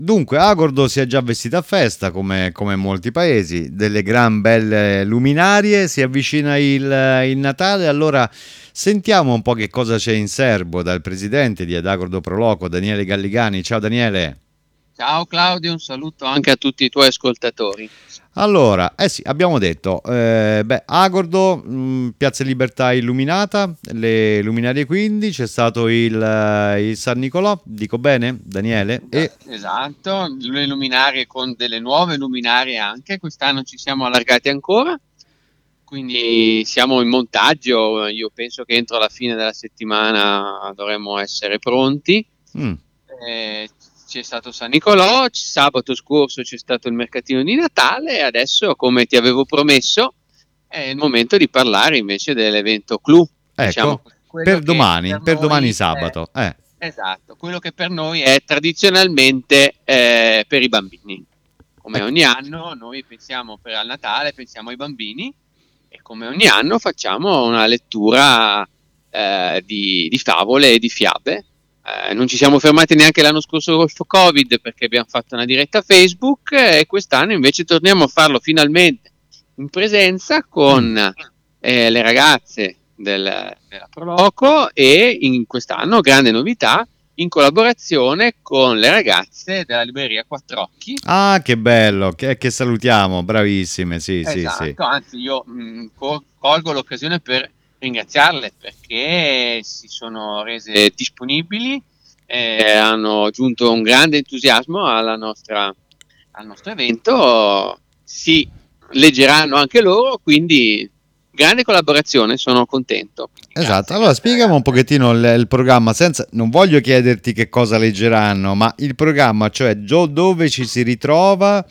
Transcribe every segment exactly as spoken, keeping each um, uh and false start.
Dunque, Agordo si è già vestita a festa, come, come molti paesi, delle gran belle luminarie, si avvicina il, il Natale, allora sentiamo un po' che cosa c'è in serbo dal presidente di Agordo Proloco, Daniele Galligani. Ciao Daniele. Ciao Claudio, un saluto anche a tutti i tuoi ascoltatori. Allora, eh sì, abbiamo detto, eh, beh, Agordo, mh, Piazza Libertà illuminata, le luminarie quindi, c'è stato il, eh, il San Nicolò, dico bene, Daniele? E Esatto, le luminarie con delle nuove luminarie anche, quest'anno ci siamo allargati ancora, quindi siamo in montaggio, io penso che entro la fine della settimana dovremmo essere pronti. mm, Eh, c'è stato San Nicolò, c- sabato scorso c'è stato il mercatino di Natale e adesso, come ti avevo promesso, è il momento di parlare invece dell'evento clou, diciamo, ecco, quello per che domani, per per domani noi è, sabato, eh, esatto, quello che per noi è tradizionalmente eh, per i bambini. Come ecco, ogni anno noi pensiamo per il Natale, pensiamo ai bambini e come ogni anno facciamo una lettura eh, di, di favole e di fiabe. Eh, non ci siamo fermati neanche l'anno scorso col Covid perché abbiamo fatto una diretta Facebook eh, e quest'anno invece torniamo a farlo finalmente in presenza mm, con eh, le ragazze del, della Proloco e in quest'anno, grande novità, in collaborazione con le ragazze della libreria Quattrocchi. ah, che bello, che, che salutiamo, bravissime, sì, sì, sì. Esatto, anzi io mh, col- colgo l'occasione per ringraziarle perché si sono rese disponibili, eh, hanno aggiunto un grande entusiasmo alla nostra, al nostro evento, si leggeranno anche loro, quindi grande collaborazione, sono contento. Quindi Esatto, grazie, allora grazie spiegami un ragazze. pochettino il, il programma, senza, non voglio chiederti che cosa leggeranno, ma il programma, cioè gio- dove ci si ritrova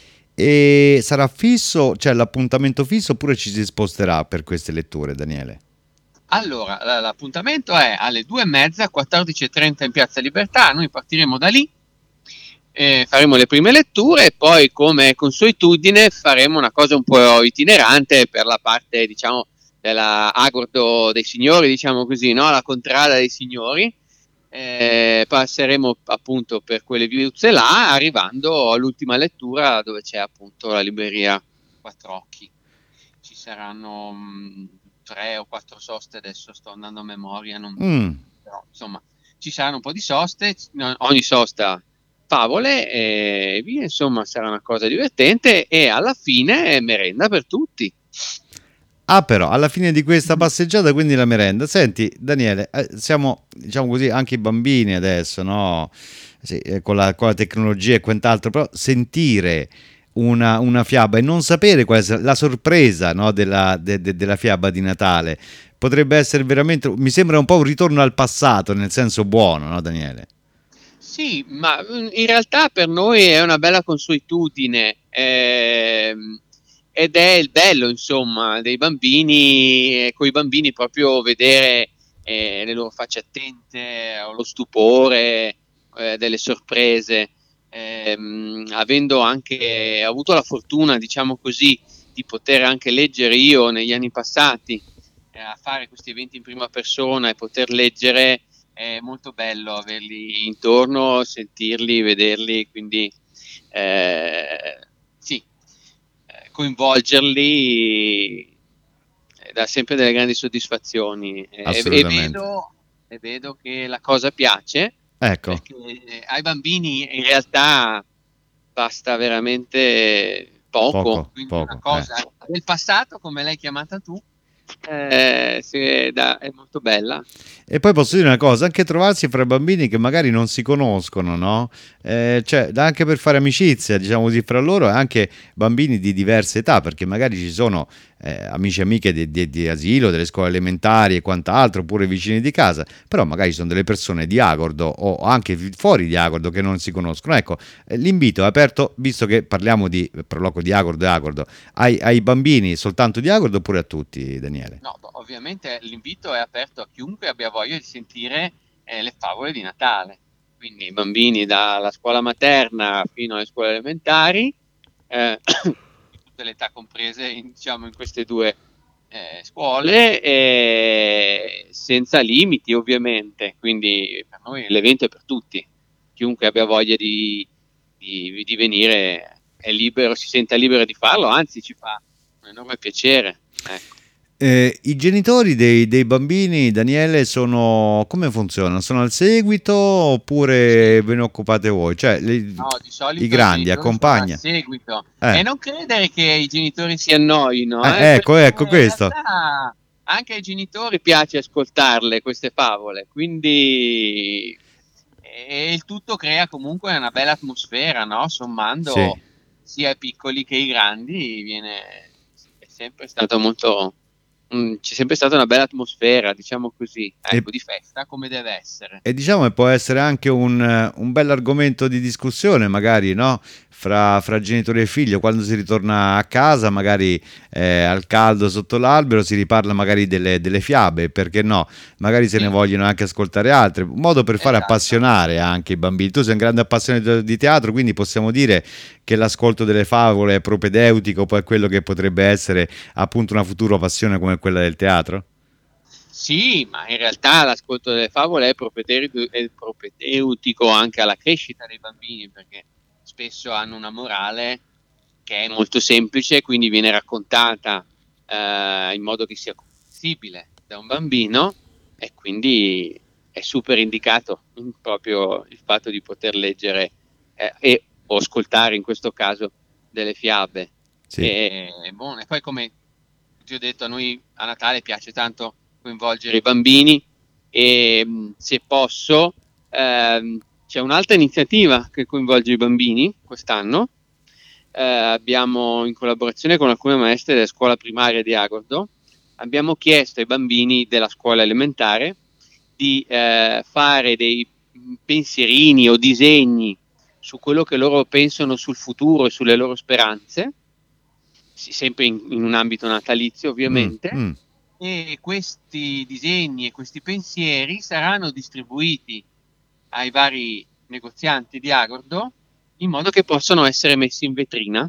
e sarà fisso, cioè l'appuntamento fisso oppure ci si sposterà per queste letture, Daniele? Allora, l- l'appuntamento è alle due e mezza, quattordici e trenta in Piazza Libertà, noi partiremo da lì, eh, faremo le prime letture e poi come consuetudine faremo una cosa un po' itinerante per la parte, diciamo, della Agordo dei Signori, diciamo così, no? La contrada dei Signori. Eh, passeremo appunto per quelle viuzze là, arrivando all'ultima lettura dove c'è appunto la libreria Quattrocchi. Ci saranno mh, tre o quattro soste, adesso sto andando a memoria, non, Mm. però insomma ci saranno un po' di soste, no, ogni sosta favole e via, insomma sarà una cosa divertente e alla fine merenda per tutti. Ah, però alla fine di questa passeggiata, quindi la merenda. Senti, Daniele, eh, siamo, diciamo così, anche i bambini adesso, no? Sì, eh, con la, con la tecnologia e quant'altro, però sentire una, una fiaba e non sapere qual è la sorpresa, no, della, de- de- della fiaba di Natale potrebbe essere veramente, mi sembra un po' un ritorno al passato, nel senso buono, no, Daniele? Sì, ma mm, in realtà per noi è una bella consuetudine ehm, ed è il bello, insomma, dei bambini, con i bambini proprio vedere eh, le loro facce attente, o lo stupore, eh, delle sorprese. Ehm, avendo anche avuto la fortuna, diciamo così, di poter anche leggere io negli anni passati, eh, a fare questi eventi in prima persona e poter leggere è molto bello averli intorno, sentirli, vederli, quindi eh, sì, eh, coinvolgerli eh, dà sempre delle grandi soddisfazioni e, e Assolutamente. vedo, e vedo che la cosa piace Ecco, perché ai bambini in realtà basta veramente poco, poco, quindi una poco, eh. cosa del passato, come l'hai chiamata tu, eh, sì, da- è molto bella. E poi posso dire una cosa, anche trovarsi fra bambini che magari non si conoscono, no? Eh, cioè, anche per fare amicizia, diciamo così, fra loro, e anche bambini di diverse età, perché magari ci sono eh, amici e amiche di, di- di asilo, delle scuole elementari e quant'altro, oppure vicini di casa, però magari ci sono delle persone di Agordo o anche fuori di Agordo che non si conoscono. Ecco, eh, l'invito è aperto, visto che parliamo di proloquo di Agordo e Agordo, ai, ai bambini soltanto di Agordo oppure a tutti, Daniele? No, bo- ovviamente l'invito è aperto a chiunque abbia voglia di sentire eh, le favole di Natale, quindi i bambini dalla scuola materna fino alle scuole elementari, eh, di tutte le età comprese in, diciamo, in queste due eh, scuole, e senza limiti ovviamente, quindi per noi l'evento è per tutti, chiunque abbia voglia di, di, di venire, è libero, si senta libero di farlo, anzi ci fa un enorme piacere. Ecco. Eh, I genitori dei, dei bambini, Daniele, sono come funzionano? Sono al seguito oppure ve ne occupate voi? Cioè, le- No, di i solito i grandi genitori sono al accompagna? seguito e Eh, non credere che i genitori si annoino, eh, eh, ecco, perché ecco in questo. realtà anche ai genitori piace ascoltarle queste favole, quindi e il tutto crea comunque una bella atmosfera, no? Sì. Sommando sia i piccoli che i grandi, viene, è sempre stato molto, mm, c'è sempre stata una bella atmosfera, diciamo così, E, ecco, di festa come deve essere. e diciamo che può essere anche un, eh, un bell'argomento di discussione, magari, no? Fra, fra genitori e figlio, quando si ritorna a casa, magari eh, al caldo sotto l'albero, si riparla magari delle, delle fiabe, perché no? Magari se ne Sì, vogliono anche ascoltare altre, un modo per fare esatto. appassionare anche i bambini. Tu sei un grande appassionato di teatro, quindi possiamo dire che l'ascolto delle favole è propedeutico poi a quello che potrebbe essere appunto una futura passione come quella del teatro? Sì, ma in realtà l'ascolto delle favole è propedeutico, è propedeutico anche alla crescita dei bambini, perché spesso hanno una morale che è molto semplice, quindi viene raccontata eh, in modo che sia comprensibile da un bambino e quindi è super indicato mm, proprio il fatto di poter leggere eh, e o ascoltare in questo caso delle fiabe. Sì. E, buono, e poi come ti ho detto, a noi a Natale piace tanto coinvolgere i bambini e mh, se posso ehm, c'è un'altra iniziativa che coinvolge i bambini quest'anno. Eh, abbiamo in collaborazione con alcune maestre della scuola primaria di Agordo, abbiamo chiesto ai bambini della scuola elementare di eh, fare dei pensierini o disegni su quello che loro pensano sul futuro e sulle loro speranze, sì, sempre in, in un ambito natalizio Mm, ovviamente, mm. e questi disegni e questi pensieri saranno distribuiti ai vari negozianti di Agordo in modo che possano essere messi in vetrina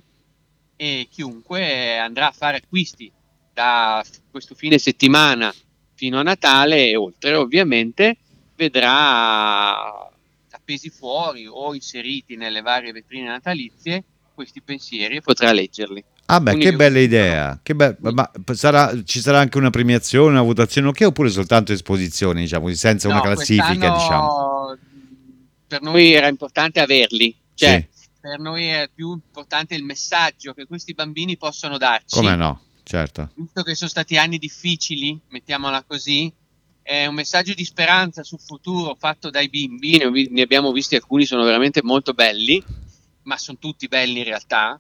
e chiunque andrà a fare acquisti da questo fine settimana fino a Natale e oltre ovviamente vedrà appesi fuori o inseriti nelle varie vetrine natalizie questi pensieri e potrà leggerli. Ah beh, che Uniche bella utilizzano. idea. Che be- ma sarà- ci sarà anche una premiazione, una votazione, ok? Oppure soltanto esposizioni, diciamo, senza una No, classifica, diciamo. quest'anno mh, per noi era importante averli, cioè Sì, per noi è più importante il messaggio che questi bambini possono come darci, no, certo. visto che sono stati anni difficili, mettiamola così, è un messaggio di speranza sul futuro fatto dai bimbi, ne, ho vi- ne abbiamo visti alcuni, sono veramente molto belli, ma sono tutti belli in realtà.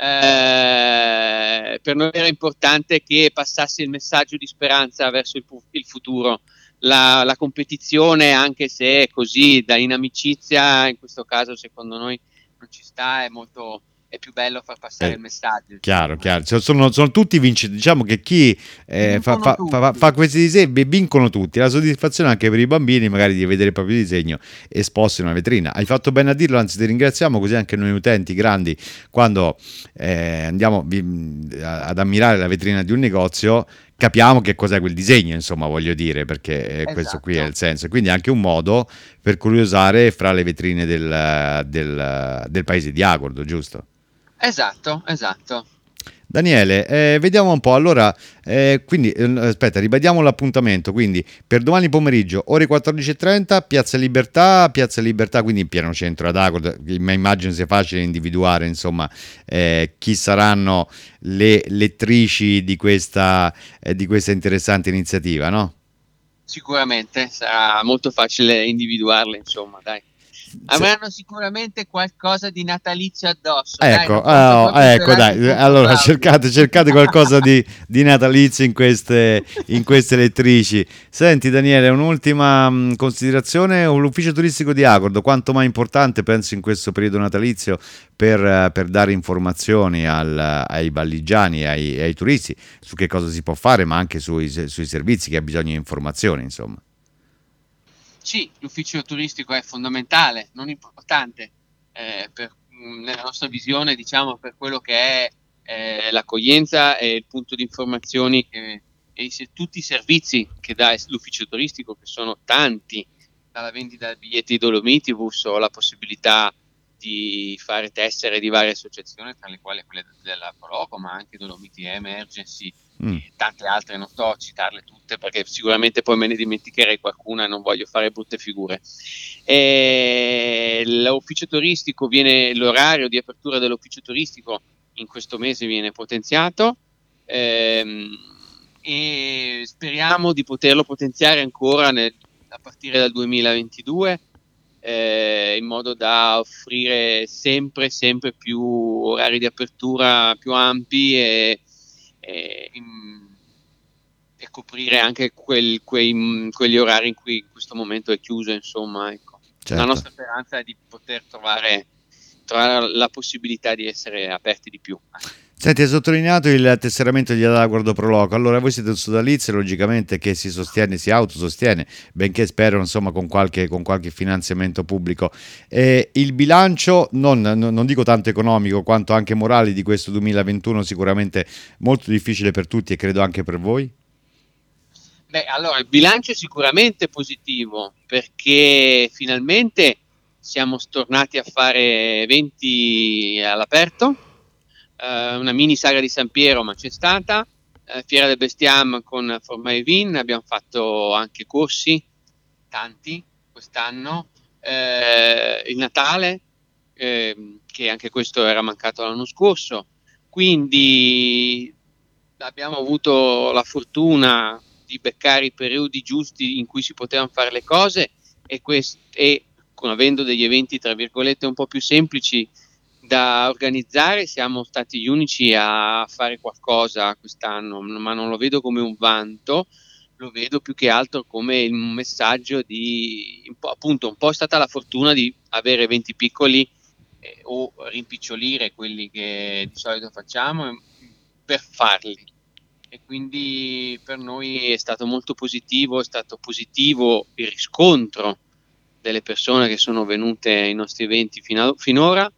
Eh, per noi era importante che passasse il messaggio di speranza verso il, fu- il futuro. La, la competizione, anche se è così, da inamicizia, in questo caso secondo noi non ci sta, è molto, è più bello far passare Eh, il messaggio, chiaro, insomma. chiaro. Cioè, sono, sono tutti vincenti. Diciamo che chi eh, fa, Vincono fa- fa- tutti. fa questi disegni vincono tutti. La soddisfazione anche per i bambini, magari di vedere il proprio disegno esposto in una vetrina. Hai fatto bene a dirlo, anzi ti ringraziamo, così anche noi utenti grandi, quando eh, andiamo vi- ad ammirare la vetrina di un negozio, capiamo che cos'è quel disegno, insomma, voglio dire, perché eh, questo qui è Esatto, il senso. Quindi è anche un modo per curiosare fra le vetrine del, del- del paese di Agordo, giusto? esatto, esatto. Daniele, eh, vediamo un po'. Allora, eh, quindi, eh, aspetta, ribadiamo l'appuntamento. Quindi, per domani pomeriggio, ore quattordici e trenta, Piazza Libertà, Piazza Libertà, quindi in pieno centro ad Agordo. Mi immagino sia facile individuare, insomma, eh, chi saranno le lettrici di questa, eh, di questa interessante iniziativa, no? Sicuramente sarà molto facile individuarle, insomma, dai. Se- Avranno sicuramente qualcosa di natalizio addosso, dai, Ecco, non posso ah, proprio ecco, svelarti dai. tutto, Allora Claudio. cercate, cercate qualcosa di, di natalizio in queste, in queste lettrici. Senti, Daniele, un'ultima mh, considerazione: l'ufficio turistico di Agordo, quanto mai importante, penso, in questo periodo natalizio per, eh, per dare informazioni al- ai valligiani e ai, e ai turisti su che cosa si può fare, ma anche sui, sui servizi che ha bisogno di informazioni, insomma. Sì, l'ufficio turistico è fondamentale, non importante, eh, per- mh, nella nostra visione, diciamo, per quello che è eh, l'accoglienza e il punto di informazioni che- e i se- tutti i servizi che dà l'ufficio turistico, che sono tanti, dalla vendita di biglietti di Dolomitibus o la possibilità di fare tessere di varie associazioni, tra le quali quelle della Proloco, ma anche Dolomiti Emergency Mm. e tante altre, non sto a citarle tutte perché sicuramente poi me ne dimenticherei qualcuna e non voglio fare brutte figure. E l'ufficio turistico viene, l'orario di apertura dell'ufficio turistico in questo mese viene potenziato, ehm, e speriamo di poterlo potenziare ancora nel, a partire dal duemilaventidue, eh, in modo da offrire sempre sempre più orari di apertura più ampi e, e, in, e coprire anche quel, quei, quegli orari in cui in questo momento è chiuso, insomma, ecco. Certo. La nostra speranza è di poter trovare, trovare la possibilità di essere aperti di più. Senti, hai sottolineato il tesseramento di Adaguardo Proloco. Allora, voi siete un sodalizio, logicamente, che si sostiene, si autosostiene, benché spero, insomma, con qualche, con qualche finanziamento pubblico. Eh, il bilancio, non, non dico tanto economico, quanto anche morale di questo duemilaventuno, sicuramente molto difficile per tutti e credo anche per voi? Beh, allora, il bilancio è sicuramente positivo, perché finalmente siamo tornati a fare eventi all'aperto. Uh, una mini sagra di San Piero, ma c'è stata, uh, Fiera del Bestiam con Formai Vin, abbiamo fatto anche corsi, tanti quest'anno, uh, il Natale, uh, che anche questo era mancato l'anno scorso, quindi abbiamo avuto la fortuna di beccare i periodi giusti in cui si potevano fare le cose e, quest- e con, avendo degli eventi tra virgolette un po' più semplici da organizzare, siamo stati gli unici a fare qualcosa quest'anno, ma non lo vedo come un vanto, lo vedo più che altro come un messaggio di, un po', appunto, un po' è stata la fortuna di avere eventi piccoli eh, o rimpicciolire quelli che di solito facciamo per farli. E quindi per noi è stato molto positivo, è stato positivo il riscontro delle persone che sono venute ai nostri eventi fino, finora.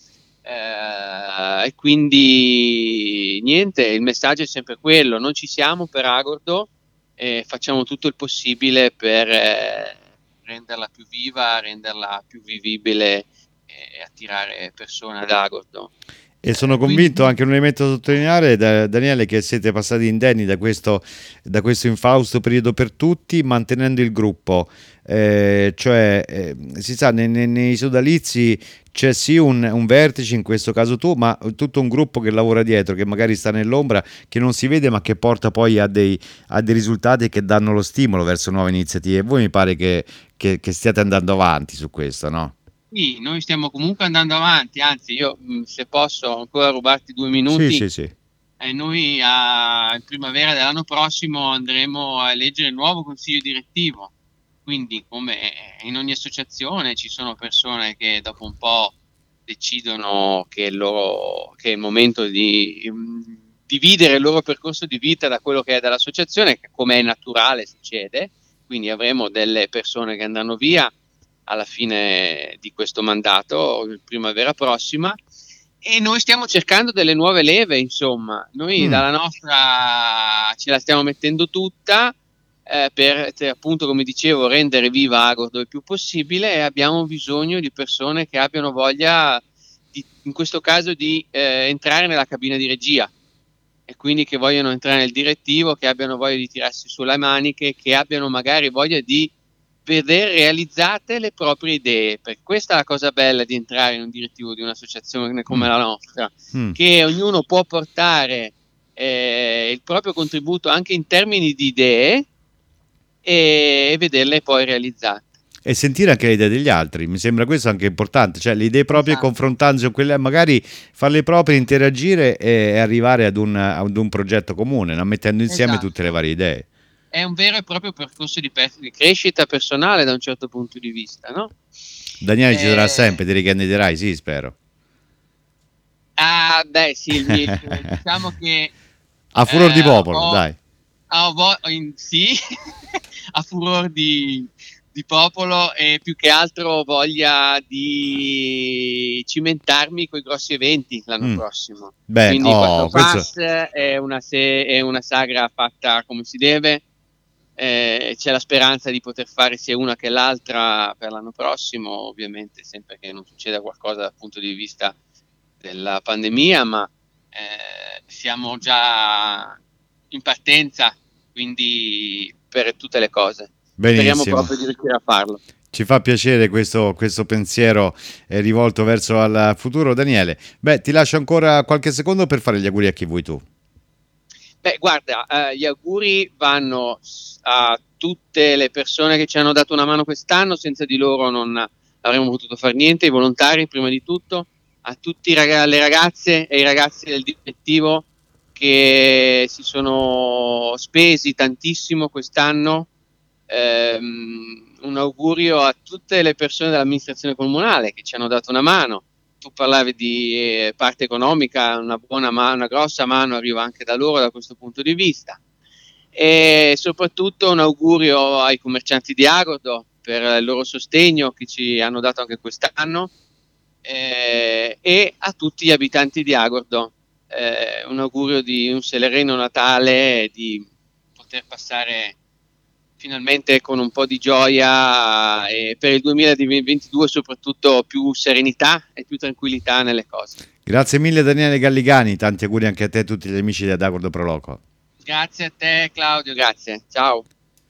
Eh, e quindi niente, il messaggio è sempre quello: non ci siamo per Agordo e facciamo tutto il possibile per eh, renderla più viva, renderla più vivibile e attirare persone ad Agordo. E sono Eh, convinto, quindi anche non mi metto a sottolineare, da, Daniele, che siete passati indenni da questo, da questo infausto periodo per tutti, mantenendo il gruppo. Eh, cioè, eh, si sa, nei, nei, nei sodalizi c'è sì un, un vertice, in questo caso tu, ma tutto un gruppo che lavora dietro, che magari sta nell'ombra, che non si vede, ma che porta poi a dei, a dei risultati che danno lo stimolo verso nuove iniziative. E voi mi pare che, che, che stiate andando avanti su questo, no? sì, noi stiamo comunque andando avanti, anzi io mh, se posso ancora rubarti due Sì, minuti, sì, sì. eh, noi a, in primavera dell'anno prossimo andremo a eleggere il nuovo consiglio direttivo, quindi come in ogni associazione ci sono persone che dopo un po' decidono che, il loro, che è il momento di mh, dividere il loro percorso di vita da quello che è dall'associazione, che come è naturale succede, quindi avremo delle persone che andranno via alla fine di questo mandato, primavera prossima, e noi stiamo cercando delle nuove leve, insomma, noi Mm. dalla nostra ce la stiamo mettendo tutta eh, per te, appunto, come dicevo, rendere viva Agordo il più possibile, e abbiamo bisogno di persone che abbiano voglia, di, in questo caso, di eh, entrare nella cabina di regia, e quindi che vogliono entrare nel direttivo, che abbiano voglia di tirarsi sulle maniche, che abbiano magari voglia di vedere realizzate le proprie idee, perché questa è la cosa bella di entrare in un direttivo di un'associazione come Mm. la nostra, Mm. che ognuno può portare eh, il proprio contributo anche in termini di idee e, e vederle poi realizzate. E sentire anche le idee degli altri, mi sembra questo anche importante, cioè le idee proprie Esatto. confrontandosi con quelle, magari farle proprie, interagire e arrivare ad un, ad un progetto comune, no? Mettendo insieme Esatto. tutte le varie idee. È un vero e proprio percorso di, pe- di crescita personale da un certo punto di vista, no? Daniele ci sarà Eh, sempre, ti ricandiderai, sì, spero. ah, beh, sì, mi- diciamo che A furor di eh, popolo, ho, dai. ho vo- in- sì, a furor di, di popolo, e più che altro voglia di cimentarmi con i grossi eventi l'anno Mm. prossimo. Bene, Quindi quattro oh, questo... pass è una, se- è una sagra fatta come si deve, eh, c'è la speranza di poter fare sia una che l'altra per l'anno prossimo, ovviamente sempre che non succeda qualcosa dal punto di vista della pandemia, ma eh, siamo già in partenza, quindi per tutte le cose. Speriamo Benissimo. proprio di riuscire a farlo. Ci fa piacere questo, questo pensiero eh, rivolto verso il futuro, Daniele. Beh, ti lascio ancora qualche secondo per fare gli auguri a chi vuoi tu. Beh, guarda, eh, gli auguri vanno a tutte le persone che ci hanno dato una mano quest'anno, senza di loro non avremmo potuto fare niente, i volontari prima di tutto, a tutte le ragazze e i ragazzi del direttivo che si sono spesi tantissimo quest'anno, ehm, un augurio a tutte le persone dell'amministrazione comunale che ci hanno dato una mano. Tu parlavi di eh, parte economica, una buona mano, una grossa mano arriva anche da loro da questo punto di vista. E soprattutto un augurio ai commercianti di Agordo per il loro sostegno che ci hanno dato anche quest'anno, eh, e a tutti gli abitanti di Agordo eh, un augurio di un sereno Natale e di poter passare finalmente con un po' di gioia e per il duemilaventidue soprattutto più serenità e più tranquillità nelle cose. Grazie mille Daniele Galligani, tanti auguri anche a te e a tutti gli amici di Adagordo Proloco. Grazie a te Claudio, grazie, ciao.